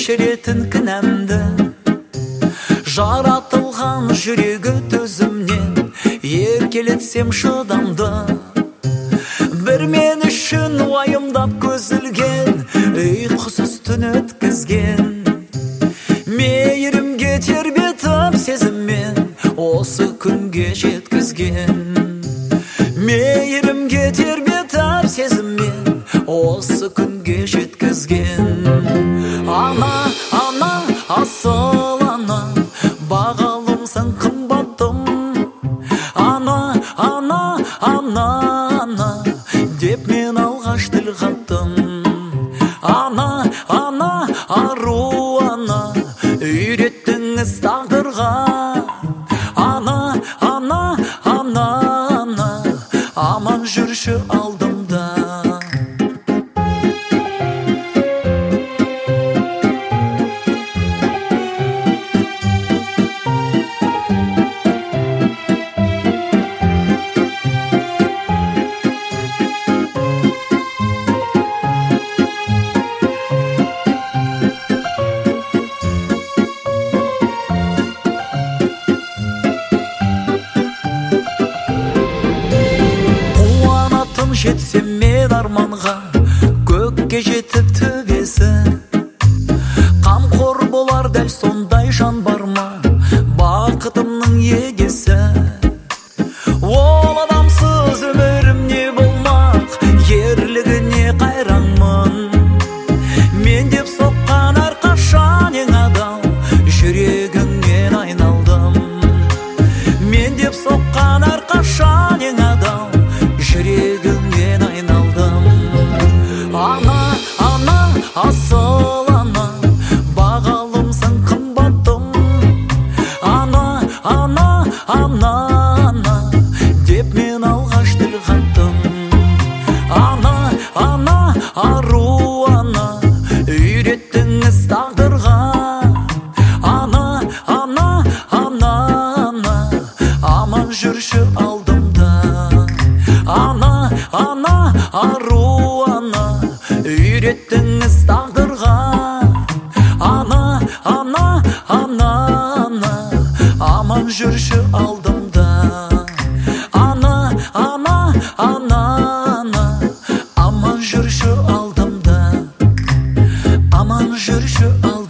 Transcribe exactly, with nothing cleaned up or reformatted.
кешіретін кінәмді. Жаратылған жүрегі төзімнен еркелетсем шыдамды. Бір мен үшін уайымдап көзілген ұйқысыз түн өткізген. Мейірімге тербетіп сезіммен осы күнге жеткізген. Мейірімге тербетіп сезіммен осы күнге жеткізген. Ана, ана, асыл ана, бағалымсың қымбаттым. Ана, ана, ана, ана, деп мен алғаш тіл қаттым. Ана, ана, ару ана, үйреттіңіз тағдырға. Ана, ана, ана, ана, аман жүрші алдымда. Жетсем мен арманға, көкке жетіп төбесі. Қамқор болар дәл сондай жан бар ма, бақытымның егесі. Ол адамсыз өмірім не болмақ, ерлігіне қайранмын. Мен деп соққан әрқашан ең адал, жүрегіңнен айналдым. Мен деп соққан әрқашан ең адал, жүрегіңнен айналдым. Ана, ана, асыл ана, бағалымсың қымбаттым. Ана, ана, ана, ана, деп мен алғаш тіл қаттым. Ана, ана, ару ана, үйреттіңіз тағдырға. Ана, ана, ана, ана, аман жүрші алдымда. Ана, ана, ару ана, үйреттіңіз тағдырға. Ана, ана, ана, ана, аман жүрші алдымда. Ана, ана, ана, ана, аман жүрші алдымда. Аман жүрші алдымда.